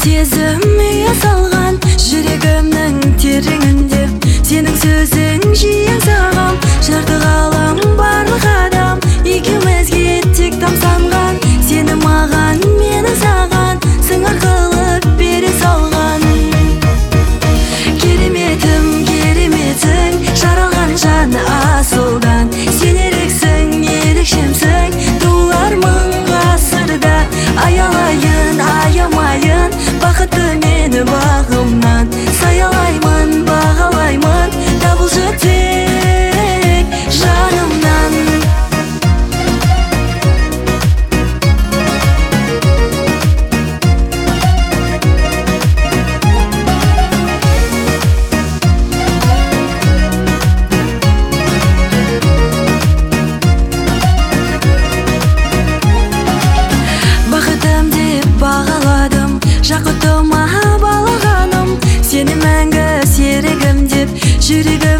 сезім ұя салған жүрегімнің тереңінде, сенің сөзің жиі аңсағам. Жарты ғалам барлық адам екеумізге тек тамсанған. Сені маған, мені саған сыңар қылып бере салған. Кереметім, кереметсің, жаралған жан асылдан. Сен ерексің, ерекшемсің, туылар мың ғасырда. Аялайын, аямайын, бақытты мені бағымнан. Саялаймын, бағалаймын, табылшы тек жанымнан. Бақытым деп бағаладым, жақұтыма балағаным. Сені мәңгі серігім деп жүрегім